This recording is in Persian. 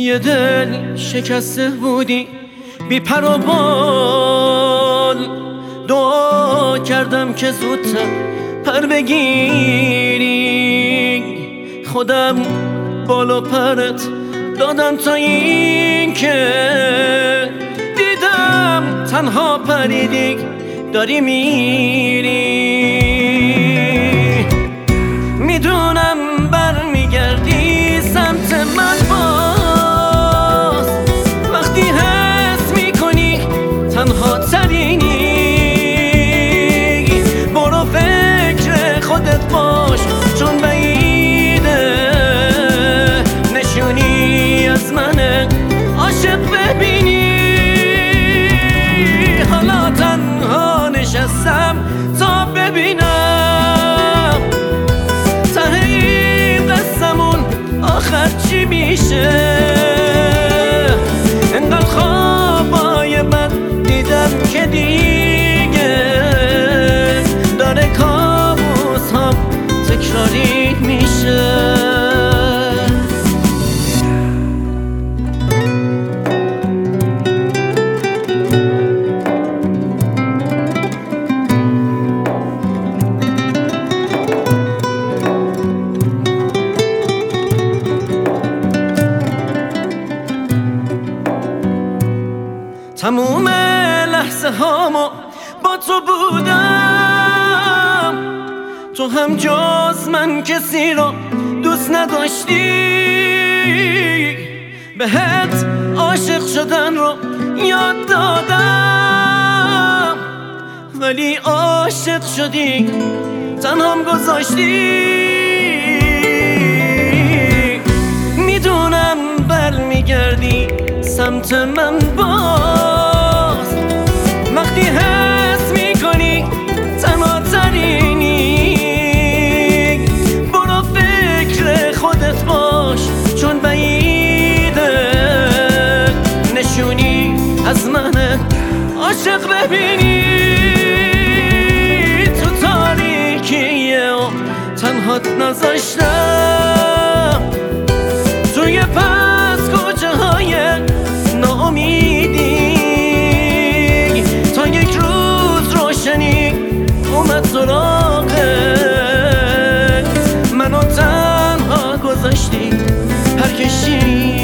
یه دل شکسته بودی بی پر و بال، دعا کردم که زودتر پر بگیری، خودم بال و پرت دادم تا این که دیدم تنها پریدی داری میری. میدونم برمیگردی سمت من باز، وقتی حس میکنی تنها ترینی. برو فکر خودت باش چون بعیده، نشونی از من عاشق ببینی. حالا تنها نشستم تا ببینم ته این قصه‌مون آخر چی میشه. انقدر خوابای من دیدم که دیگه داره کابوس هم تکراری میشه. تموم لحظه هامو با تو بودم، تو هم جز من کسی رو دوست نداشتی. بهت عاشق شدن رو یاد دادم، ولی عاشق شدی تنهام گذاشتی. میدونم برمیگردی سمت من باز، وقتی حس میکنی تنها ترینی. برو فکر خودت باش چون بعیده، نشونی از من عاشق ببینی. تو تاریکی تنهات نذاشتم، توی پس کوچه های ناامیدی، تا یک روز روشنی اومد سراغت، منو تنها گذاشتی پرکشی.